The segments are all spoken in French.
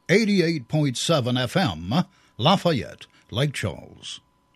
88.7 FM, Lafayette, Lake Charles.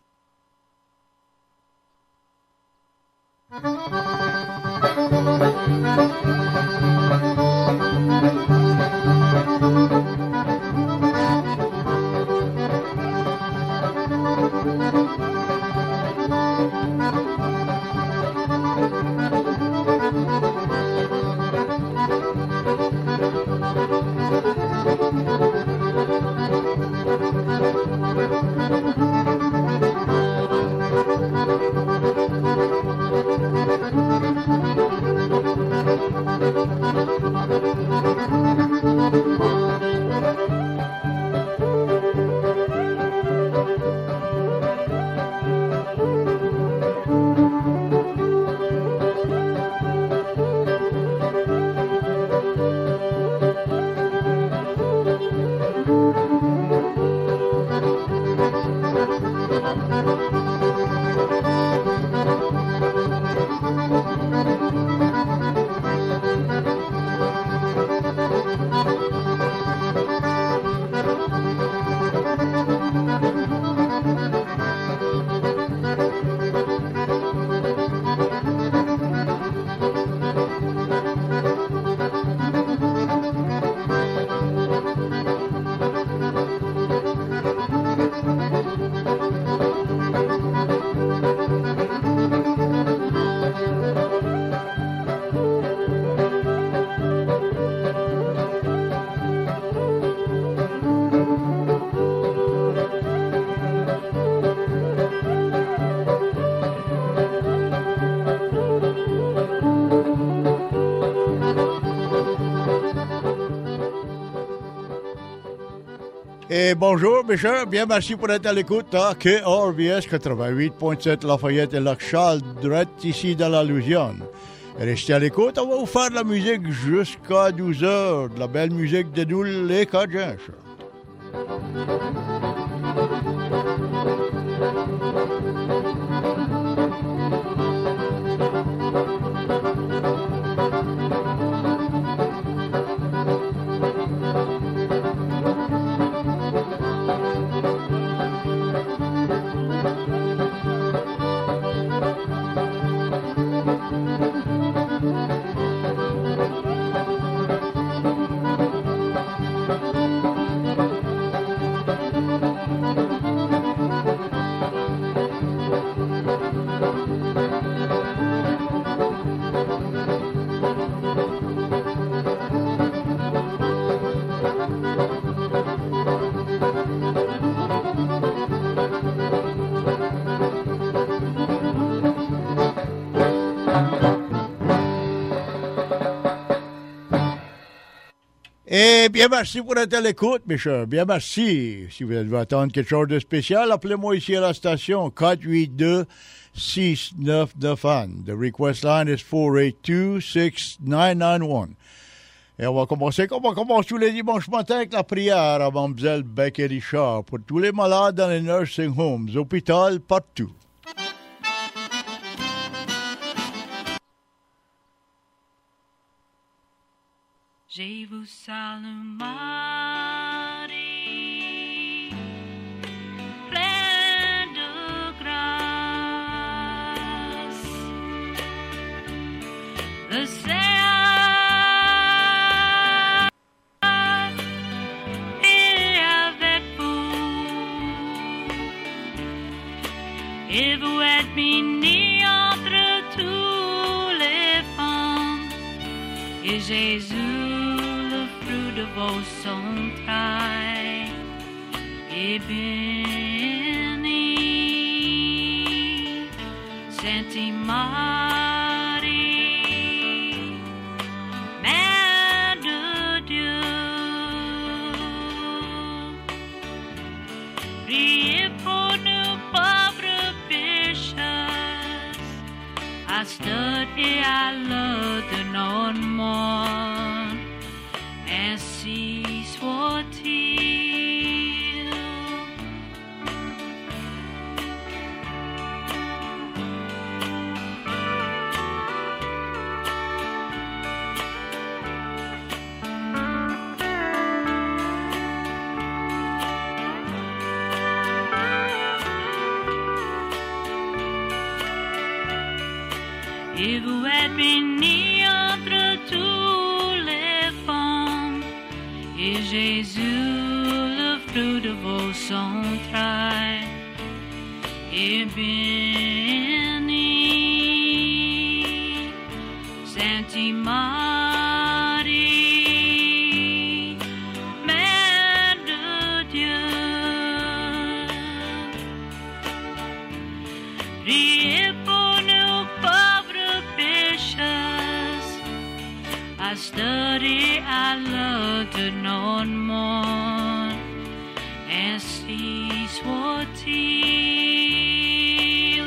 Et bonjour, mes chers, bien merci pour être à l'écoute à KRVS 88.7 Lafayette et Lac-Charles, direct ici dans la Louisiane. Restez à l'écoute, on va vous faire de la musique jusqu'à 12 heures, de la belle musique de nous les Cajuns. Et bien merci pour être à l'écoute, mes chers. Bien merci. Si vous devez attendre quelque chose de spécial, appelez-moi ici à la station 482-6991. The request line is 482-6991. Et on va commencer tous les dimanches matins avec la prière à Mme Beck et Richard pour tous les malades dans les nursing homes, hôpitaux, partout. Je vous salue Marie, pleine de grâce. Le Seigneur est avec vous, et vous êtes bénie entre toutes les femmes, et Jésus, de vos entrailles est béni. Sainte Marie, Mère de Dieu, priez pour nous pauvres pécheurs, à cette et à l'heure de notre mort. Ainsi soit-il. Et vous êtes bénie entre tous les femmes, et Jésus, le fruit de vos entrailles, est béni. Sainte Marie, Mère de Dieu, priez pour nous pauvres pécheurs, à cette heure et à l'heure de notre mort. Ainsi soit-il.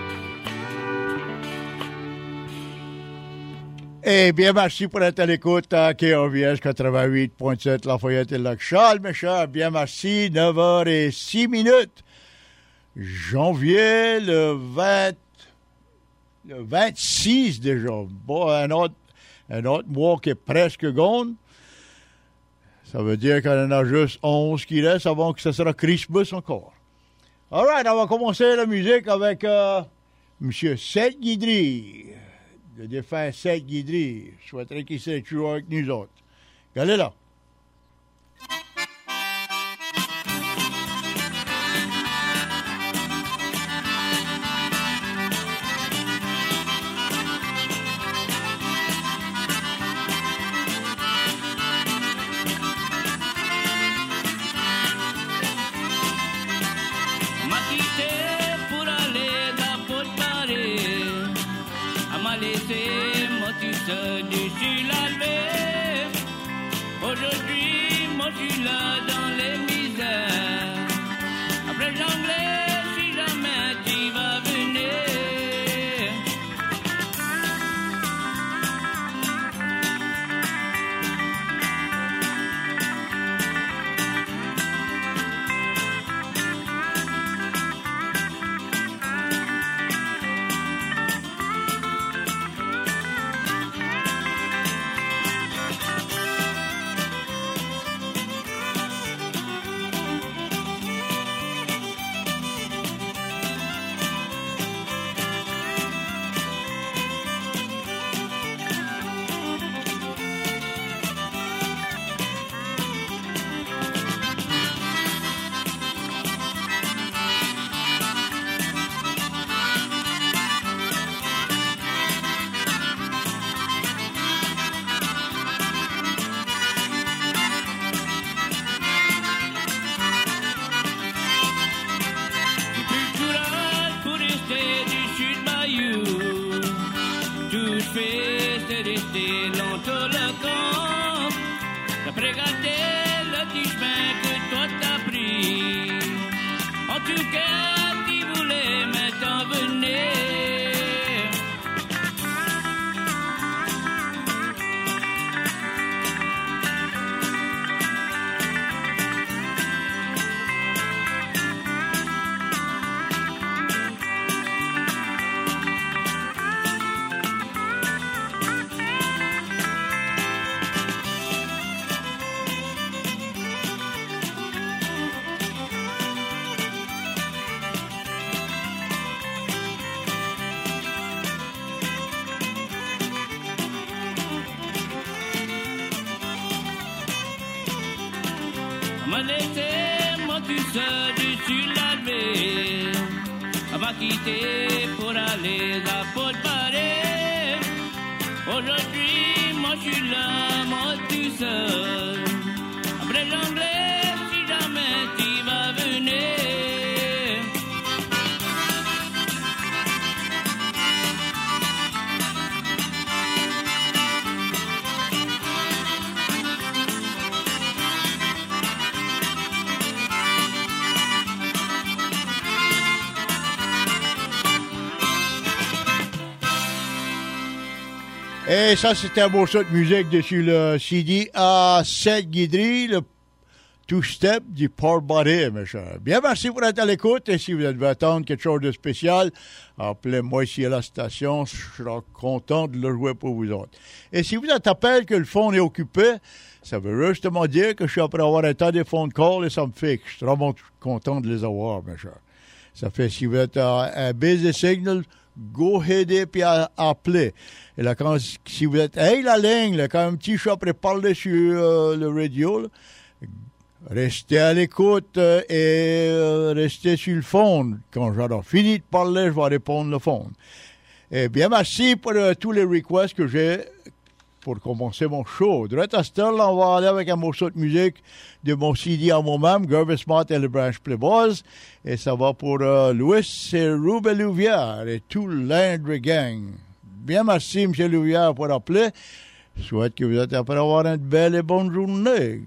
Eh bien, merci pour être à l'écoute à KRVS 88.7 Lafayette et Lac-Charles, mes chers. Bien, merci. 9h06. Janvier le 26 déjà. Bon, un autre mois qui est presque gone. Ça veut dire qu'il y en a juste 11 qui restent avant que ce sera Christmas encore. All right, on va commencer la musique avec M. Seth Guidry, le défunt Seth Guidry. Je souhaiterais qu'il soit toujours avec nous autres. Regardez là. Dessus la levée. Aujourd'hui, moi je suis là dans les misères. Après l'anglais, si jamais tu vas venir. Me laisser moi tout seul dessus la levée. On va quitter pour aller à Port-Barré. Aujourd'hui, moi je suis là, moi tout seul. Après l'anglais, si jamais tu vas venir. Et ça, c'était un morceau de musique dessus le CD à Seth Guidry, le two-step du Port-Barré, mes chers. Bien, merci pour être à l'écoute. Et si vous devez attendre quelque chose de spécial, appelez-moi ici à la station. Je serai content de le jouer pour vous autres. Et si vous êtes appelé que le phone est occupé, ça veut justement dire que je suis après avoir un tas de phone calls et ça me fait que je suis vraiment content de les avoir, mes chers. Ça fait, si vous êtes à busy signal, go ahead puis appelez. Et là, si vous êtes, hey, la ligne, là, quand un petit chat après parler sur le radio, là, restez à l'écoute et restez sur le phone. Quand j'aurai fini de parler, je vais répondre le phone. Et bien, merci pour tous les requests que j'ai pour commencer mon show. Direct à cette heure-là, on va aller avec un morceau de musique de mon CD à moi-même, Gervais Mott et le Branch Playboys. Et ça va pour Louis et Ruben Louvière et tout l'Indre Gang. Bien, merci, M. Louvière, pour appeler. Je souhaite que vous êtes après avoir une belle et bonne journée.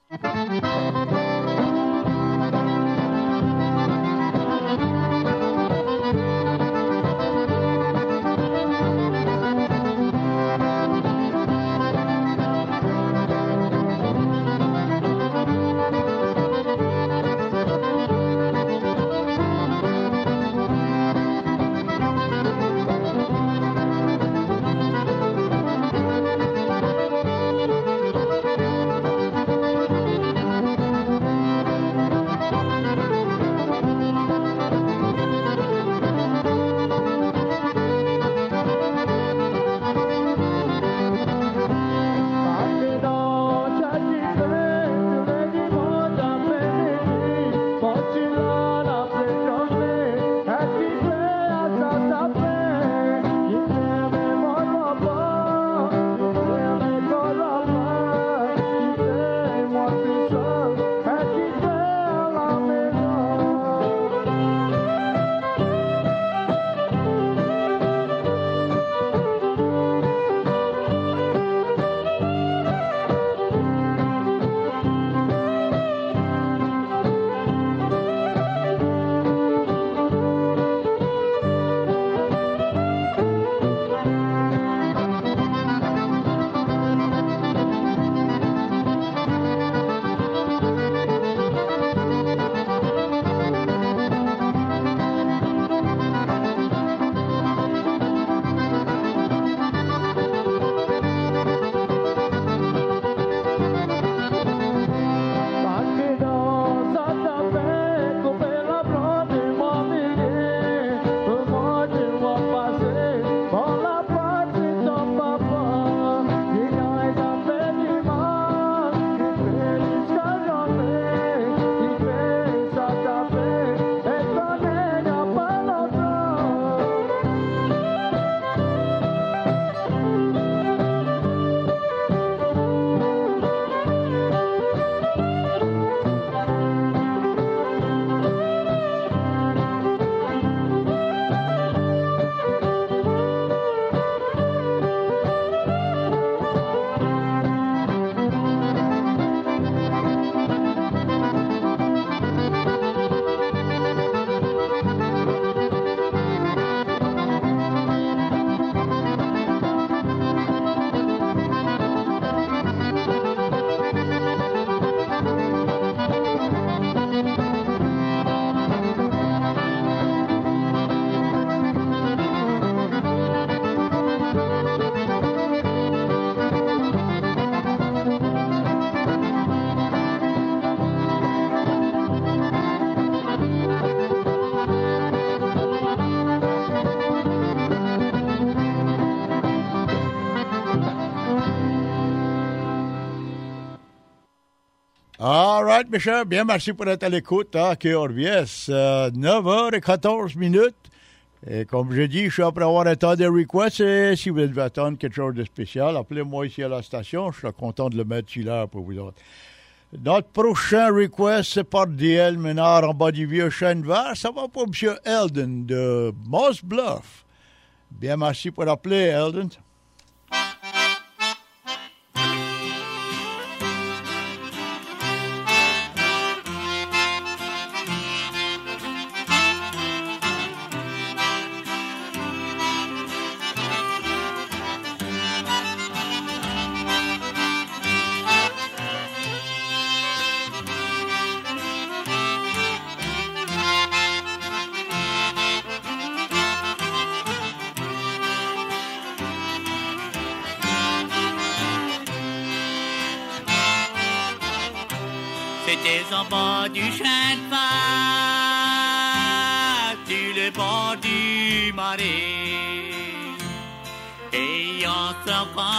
All right, mes chers, bien merci pour être à l'écoute à KRVS. 9h14. Et comme je dis, je suis après avoir un temps de request. Et si vous devez attendre quelque chose de spécial, appelez-moi ici à la station. Je serai content de le mettre sur l'heure pour vous autres. Notre prochain request, c'est par DL Ménard en bas du vieux chêne vert. Ça va pour M. Eldon de Moss Bluff. Bien merci pour appeler, Eldon. C'était en bas du chêne vert, sur le le bord du marais et on se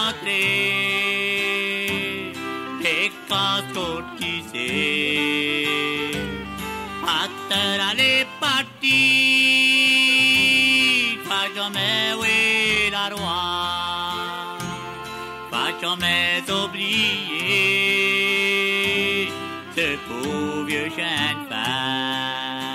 rencontrait et quand qui c'est acteur allait partir pas jamais oui la roi pas jamais oublier ce pauvre vieux chien de fer.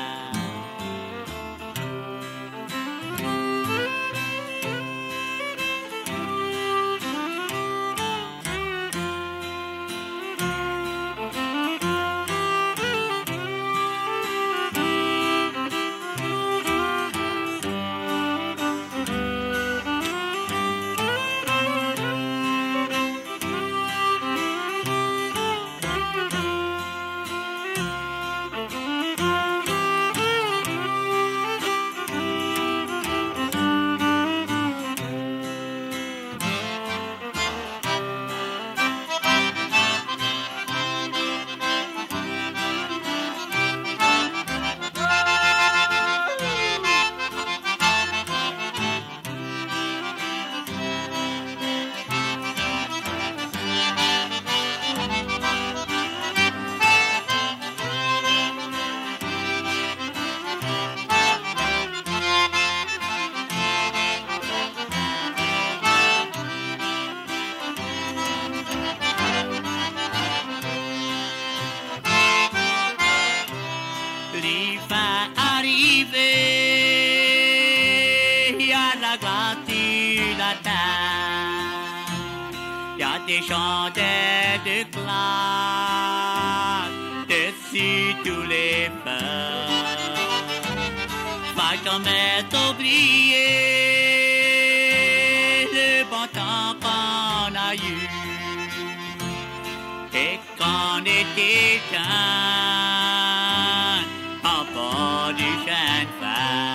Des chandelles de glace dessus tous les feux. Pas jamais oublier le bon temps qu'on a eu et qu'on était jeunes en bord du chemin de fer.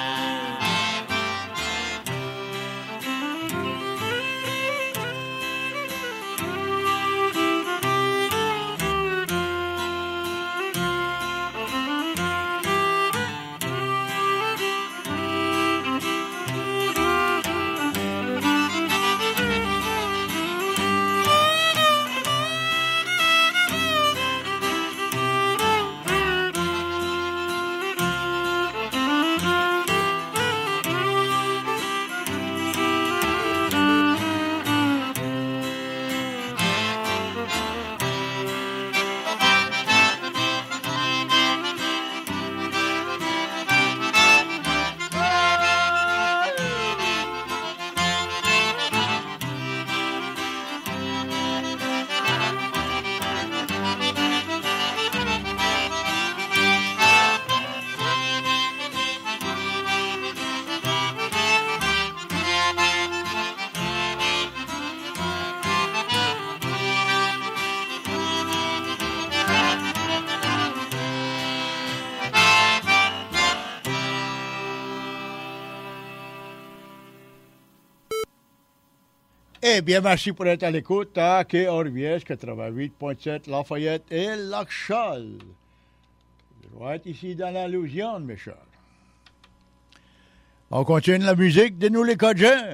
Eh bien, merci pour être à l'écoute à KRVS 88.7 Lafayette et Lac-Charles. Je dois être ici dans la Louisiane, mes chers. On continue la musique de nous les Cajuns.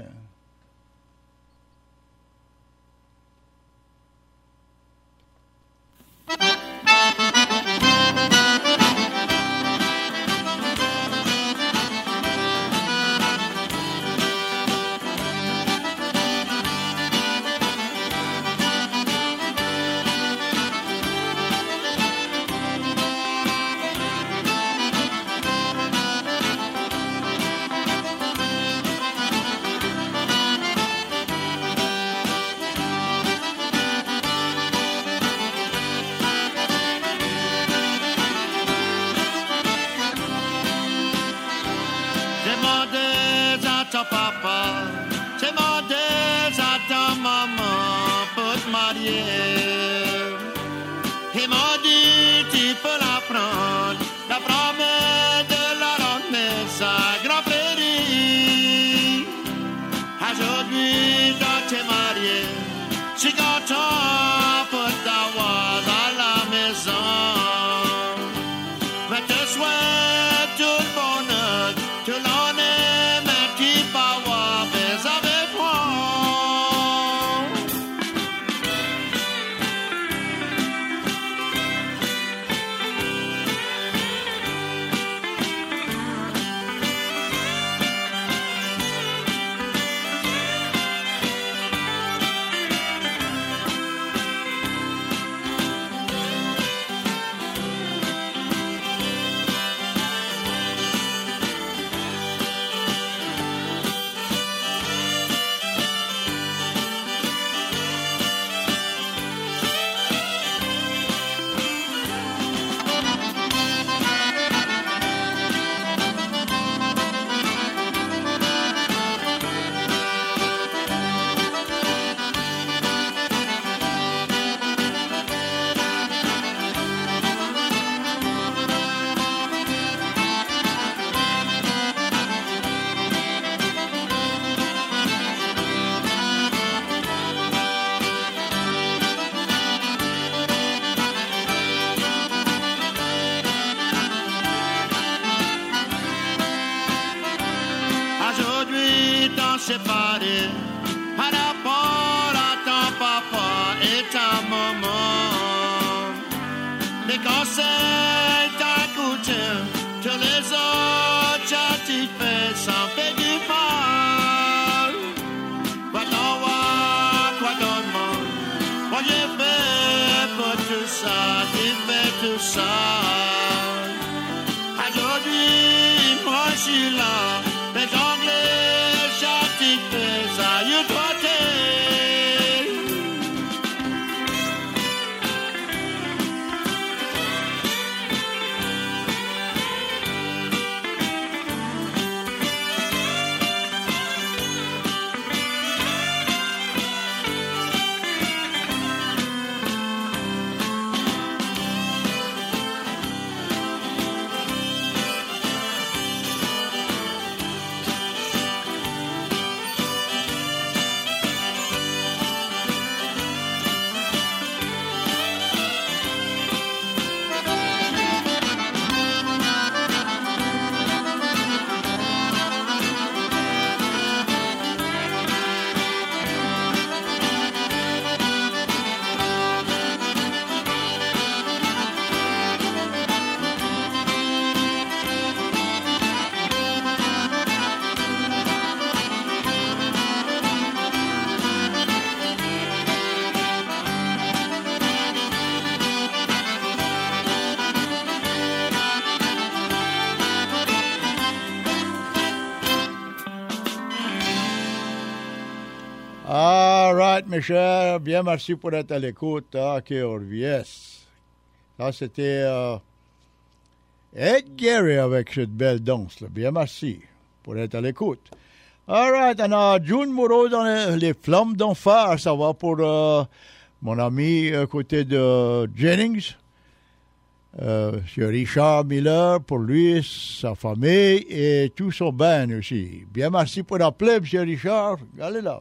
Il m'a dit tu peux la prendre, la promesse de la ramener sa grand prairie. Aujourd'hui je t'ai marié, je suis content pour t'avoir à la maison. Je te souhaite tout le bonheur les conseils ta coutume, tous les autres châtis fait sans fait du mal. Quoi t'en vois, quoi t'en demande, moi j'ai fait pour tout ça, tu fais tout ça. Aujourd'hui, moi je suis là, les Anglais châtis fait ça, you dois mes chers, bien merci pour être à l'écoute à KRVS. Ça, c'était Ed Gary avec cette belle danse. Là. Bien merci pour être à l'écoute. All right, on a June Moreau dans les Flammes d'Enfer. Ça va pour mon ami à côté de Jennings. Monsieur Richard Miller, pour lui, sa famille et tout son band aussi. Bien merci pour l'appeler, monsieur Richard. Allez là.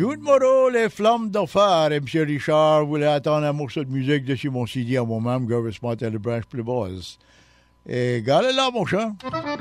Jude Moreau, les flammes d'enfer. Et M. Richard voulait attendre un morceau de musique dessus mon CD à moi-même, Gervis Martin de Branch plus basse. Et gardez là, mon chat.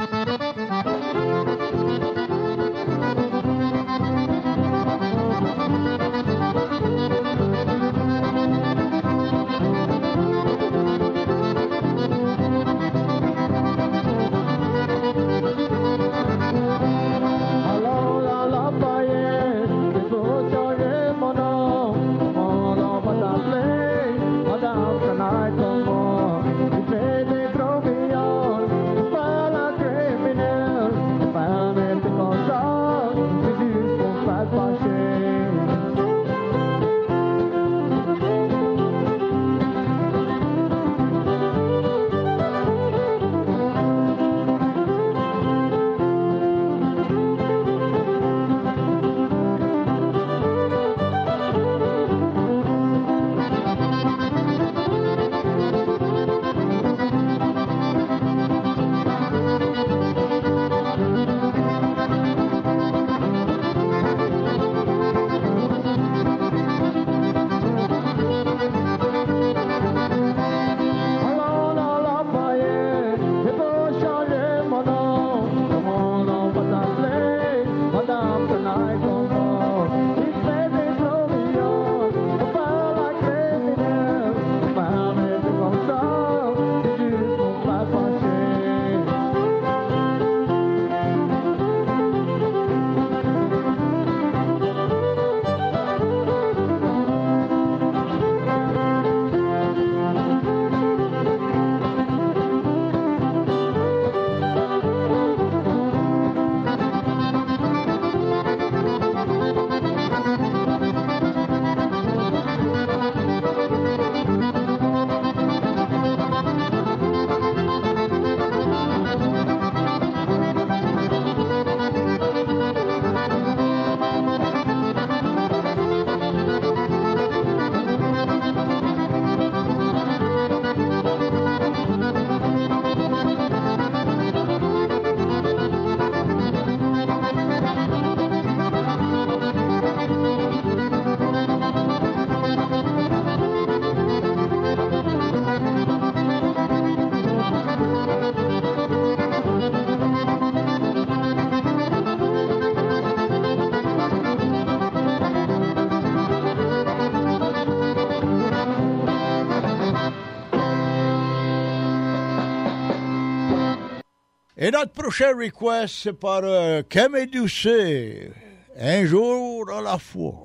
Et notre prochain request, c'est par Camille Doucet, Un jour à la fois.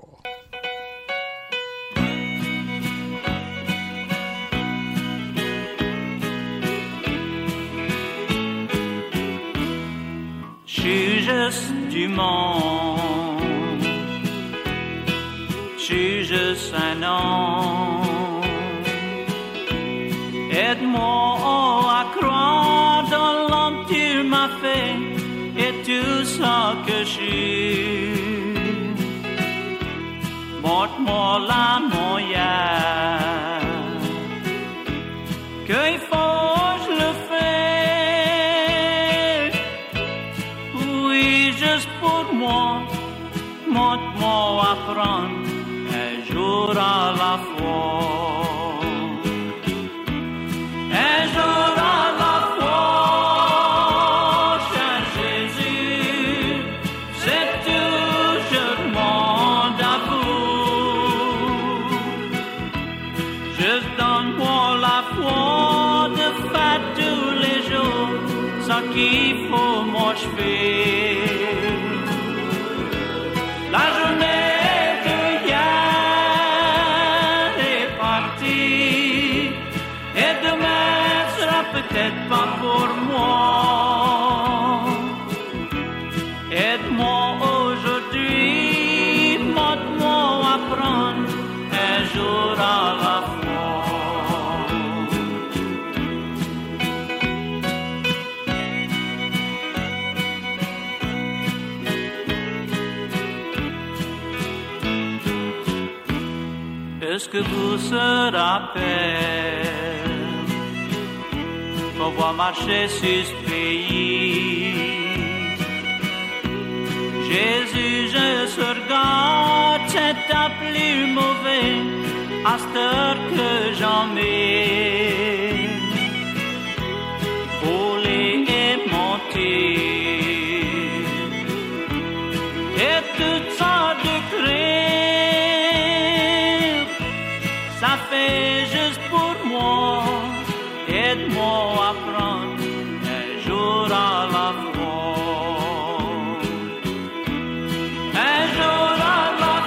Je suis juste du monde, je suis juste un homme. Aide-moi à croire dans l'homme que tu m'as fait et tout ça que je suis. Montre-moi la moyenne qu'il faut je le fais. Oui, juste pour moi, montre-moi à prendre un jour à la fois. Un jour à la fois, cher Jésus, c'est tout je demande à vous. Juste donne-moi la foi de faire tous les jours ce qu'il faut moi je fais. La journée de hier est partie et demain peut-être pas pour moi. Aide-moi aujourd'hui, montre-moi à prendre un jour à la fois. Est-ce que vous se rappelez qu'on va marcher sur ce pays? Jésus, je se regarde, pas plus mauvais à cette heure que j'en mets. Voler et monter et toutes sortes de crèves, ça fait juste pour moi. Aide-moi à prendre un jour à la fois. Un jour à la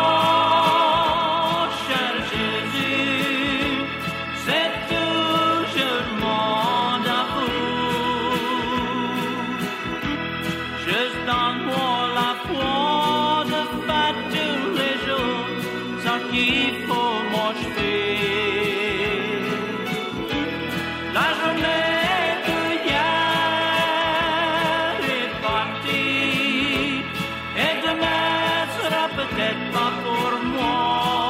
fois, cher Jésus, c'est tout je demande à vous. Juste donne-moi la foi de faire tous les jours ce qu'il faut m'achever. La journée d'hier est partie et demain sera peut-être pas pour moi.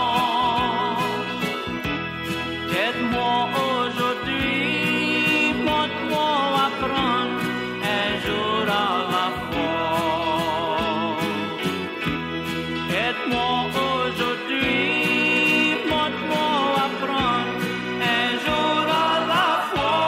Aide-moi aujourd'hui, montre-moi à prendre un jour à la fois. Aide-moi aujourd'hui, montre-moi à prendre un jour à la fois.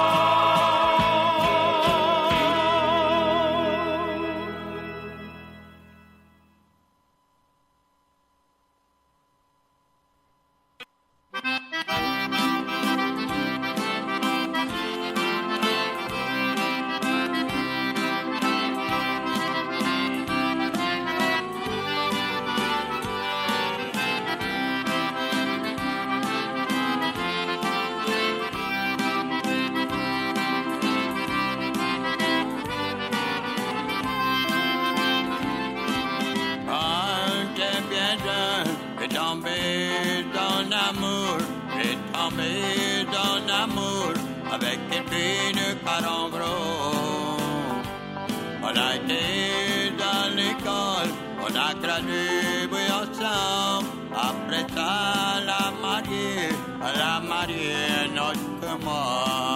J'étais bien jeune, j'ai tombé dans l'amour, j'ai tombé dans l'amour avec une fille de Carambro. On a été dans l'école, on a gradué ensemble. Après ça, la mariée notre que moi.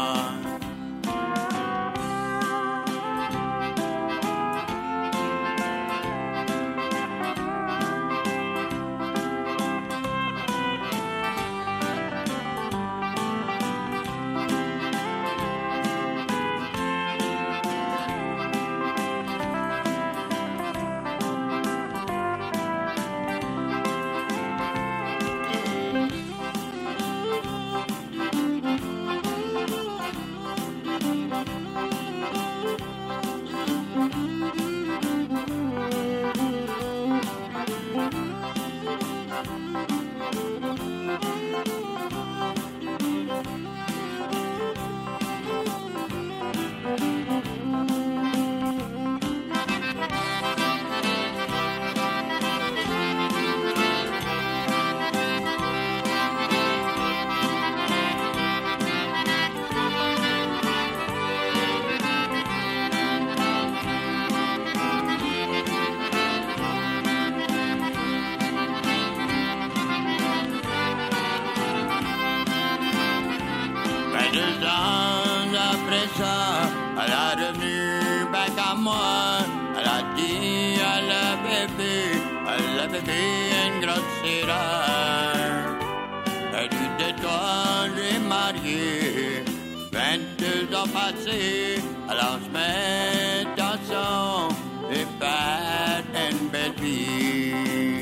Elle a revenu back à moi. Elle a dit à la bébé une grosse sirène. Elle dit de toi, j'ai marié. 22 ans passés, alors je mets dans son et faire une belle vie.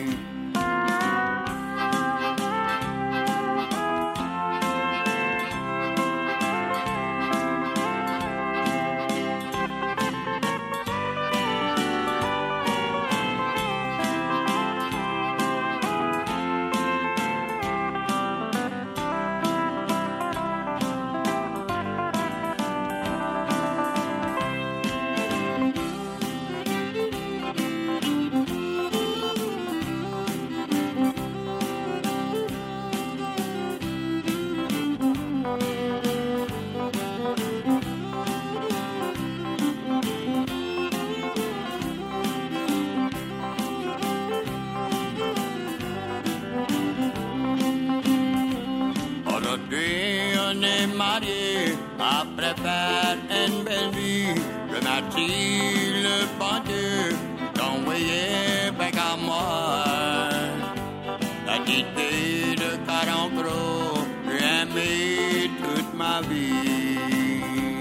Après faire une belle vie, remercie le bon Dieu d'envoyer avec à moi. quitté le Carencro, j'ai aimé toute ma vie.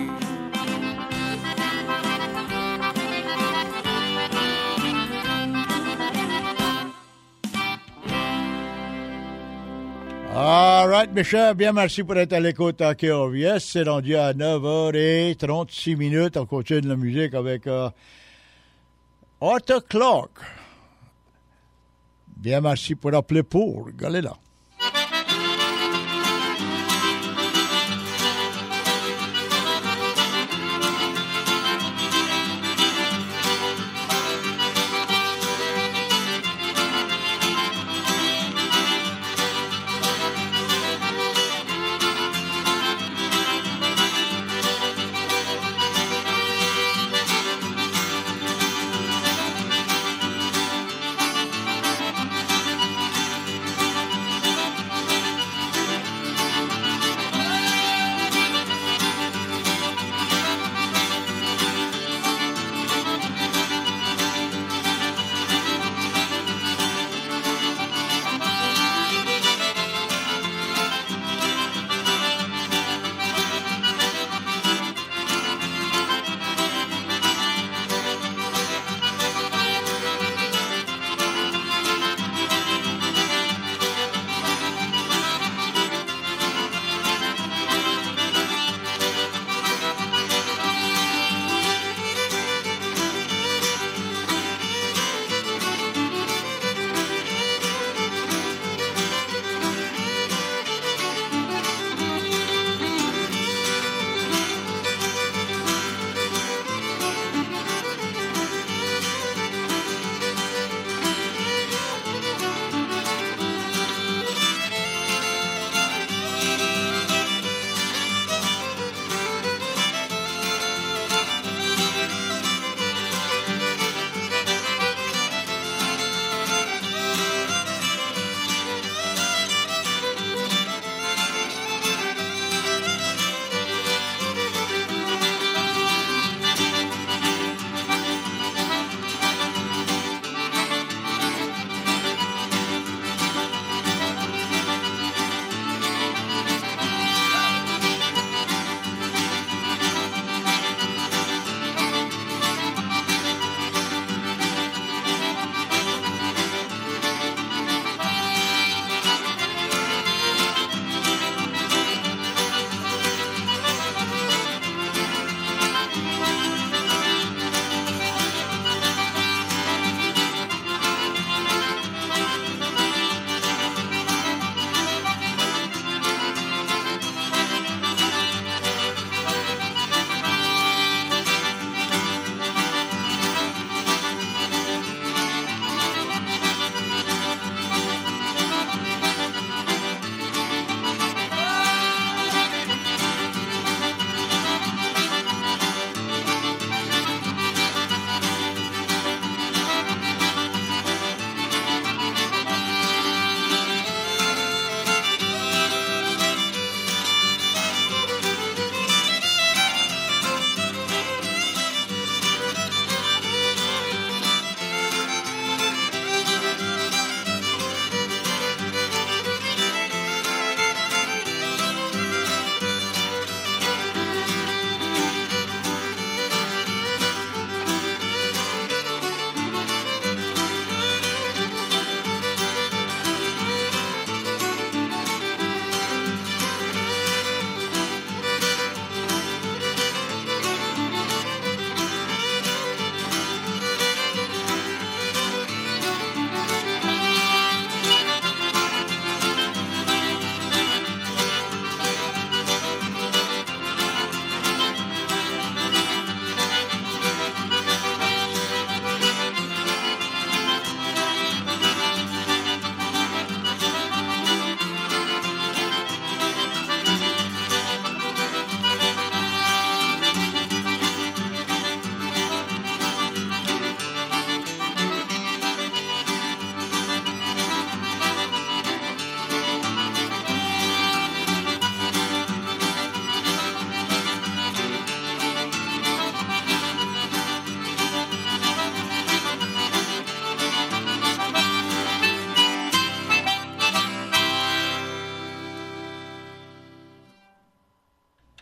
All right, mes chers, bien merci pour être à l'écoute à KRVS. C'est rendu à 9h36. On continue la musique avec Arthur Clarke. Bien merci pour appeler pour. Regardez là.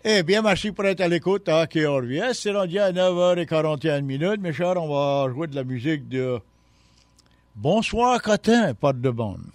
Eh bien, merci pour être à l'écoute à KRVS. C'est rendu à 9h41 minutes. Mes chers, on va jouer de la musique de Bonsoir Cotin, pas de bande.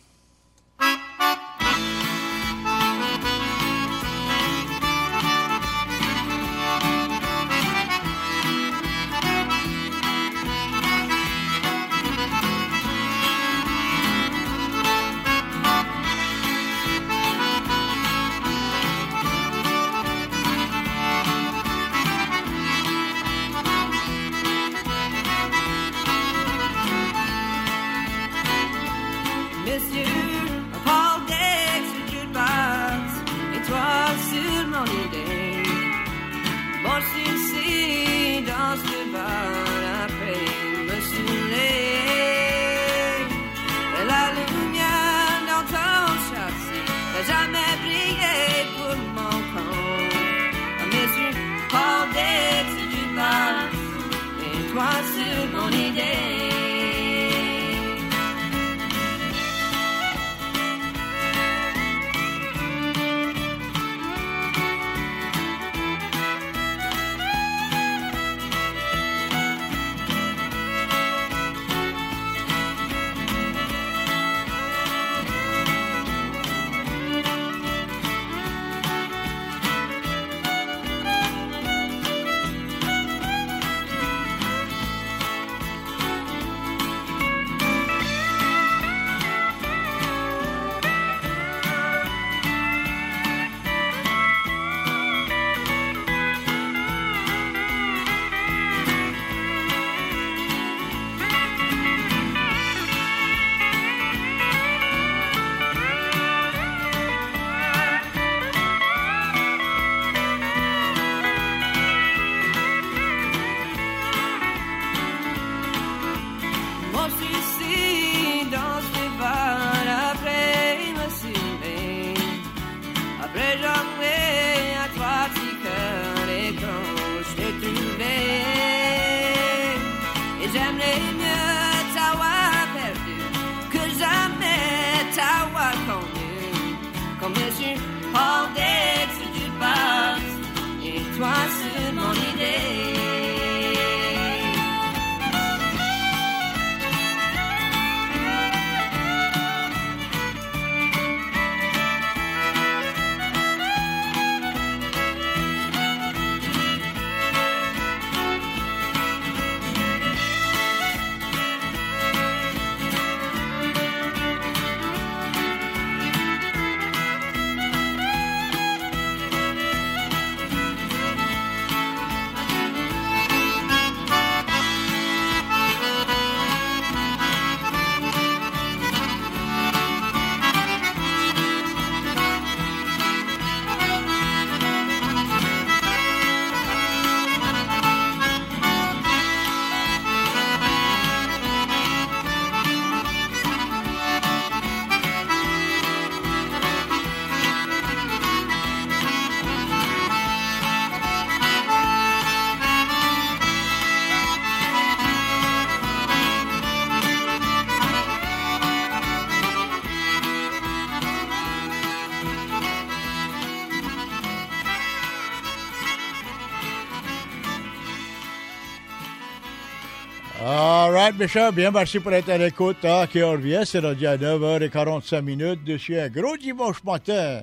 All right, mes chers, bien merci pour être à l'écoute à KRVS. C'est rendu à 9h45 minutes dessus un gros dimanche matin,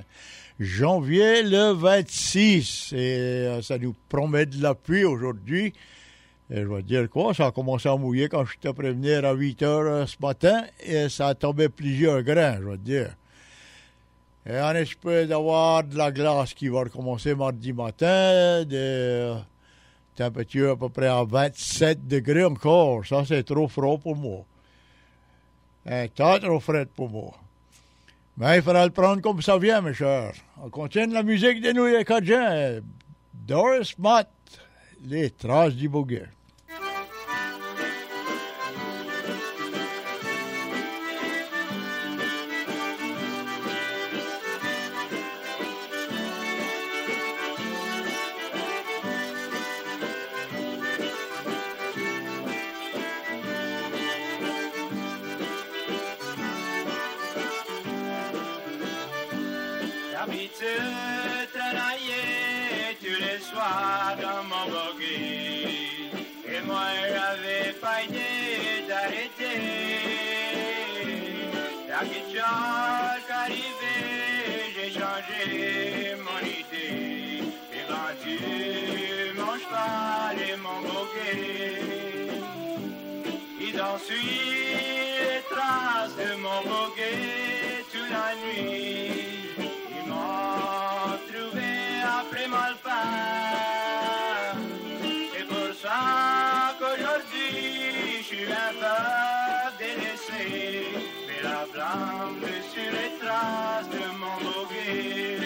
janvier le 26. Et ça nous promet de la pluie aujourd'hui. Et je vais te dire quoi, ça a commencé à mouiller quand je t'ai prévenu à 8h ce matin et ça a tombé plusieurs grains, je vais te dire. Et on espère d'avoir de la glace qui va recommencer mardi matin, de température à peu près à 27 degrés encore. Ça, c'est trop froid pour moi. C'est trop frais pour moi. Mais il faudra le prendre comme ça vient, mes chers. On continue la musique de nous, les Cajuns. Doris Mott, les Traces du Bouguer. Habitude, soir dans mon buggy. Et moi j'avais pas idée d'arrêter. La guitare qu'arrivait, j'ai changé mon idée. J'ai vendu mon cheval et mon buggy. Ils ont suivi les traces de mon buggy toute la nuit. Ils m'ont trouvé après mal faire. C'est pour ça qu'aujourd'hui je suis un peu délaissé. Mais la blâme sur les traces de mon buggy.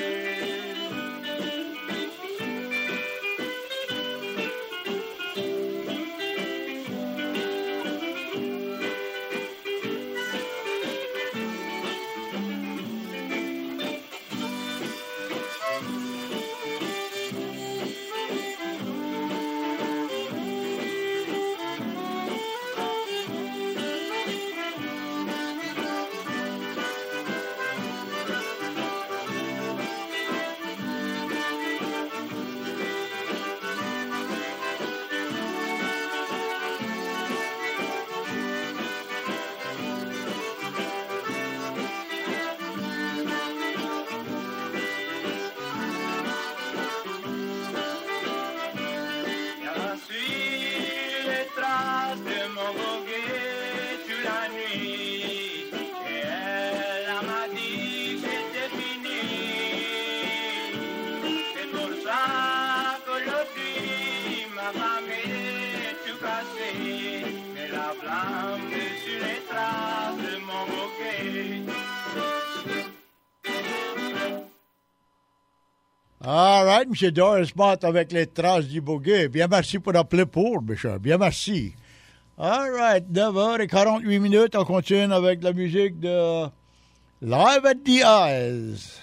All right, M. Doris Mott avec les traces du buggy. Bien merci pour appeler pour, Bishop. Bien merci. All right, 9h48, on continue avec la musique de Live at the Eyes.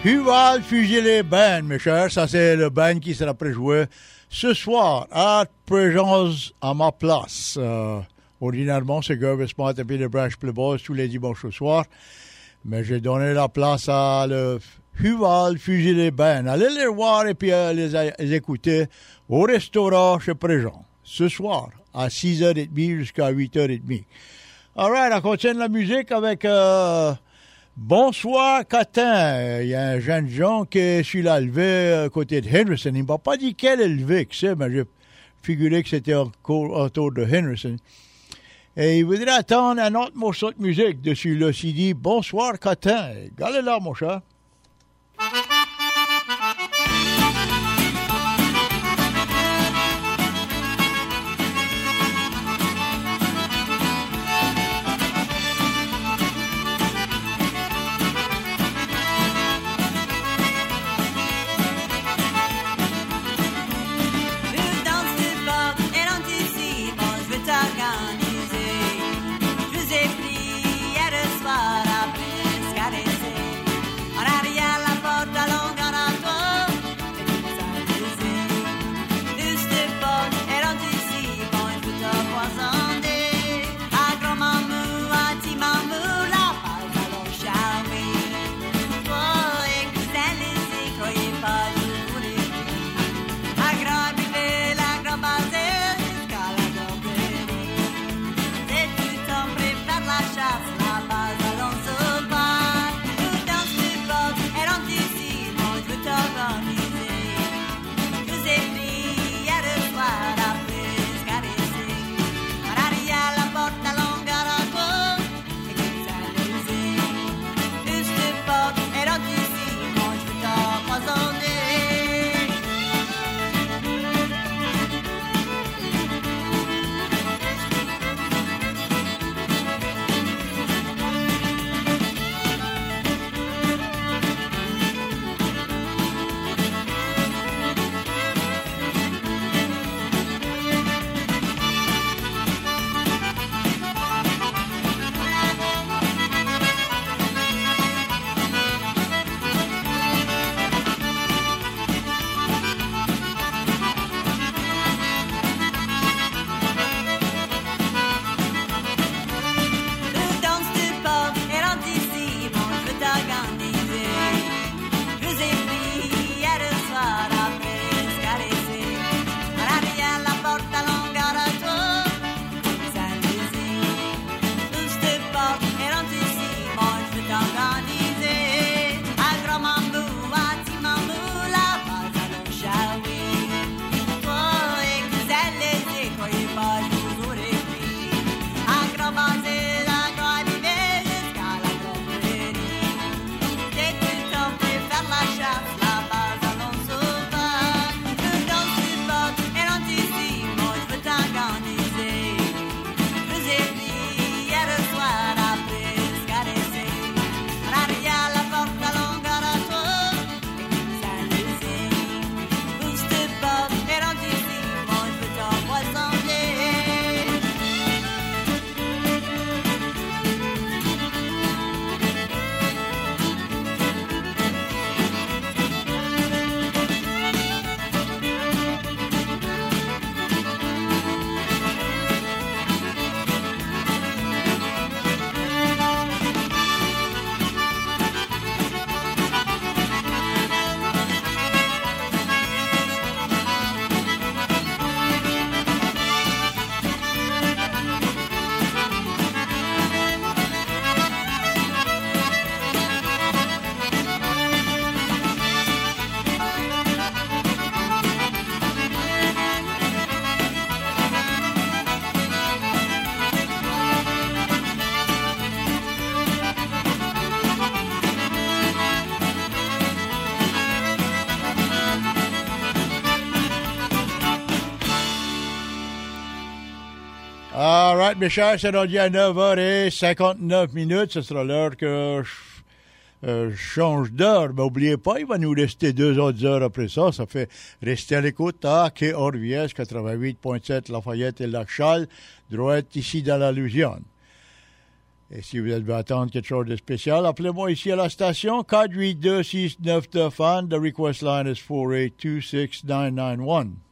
Huval Fusilier Band, mes chers. Ça, c'est le band qui sera préjoué ce soir à Présence à ma place. Ordinairement, c'est Gervais Mott et puis les Branch Playboys tous les dimanches au soir. Mais j'ai donné la place à le Huval Fusilier Band. Allez les voir et puis les écouter au restaurant chez Présence ce soir à 6h30 jusqu'à 8h30. All right, on continue la musique avec Bonsoir Catin. Il y a un jeune Jean qui est sur la levée à côté de Henderson. Il ne m'a pas dit quelle levée que c'est, mais j'ai figuré que c'était autour de Henderson. Et il voudrait attendre un autre morceau de musique dessus le CD Bonsoir Catin. Regardez là, mon chat. All right, mes chers, c'est rendu à 9h59. Ce sera l'heure que je change d'heure. Mais n'oubliez pas, il va nous rester 2 autres heures après ça. Ça fait rester à l'écoute à KRVS 88.7 Lafayette et Lac-Charles, droite ici dans la Louisiane. Et si vous devez attendre quelque chose de spécial, appelez-moi ici à la station, 482-692-FAN. The request line is 482-6991.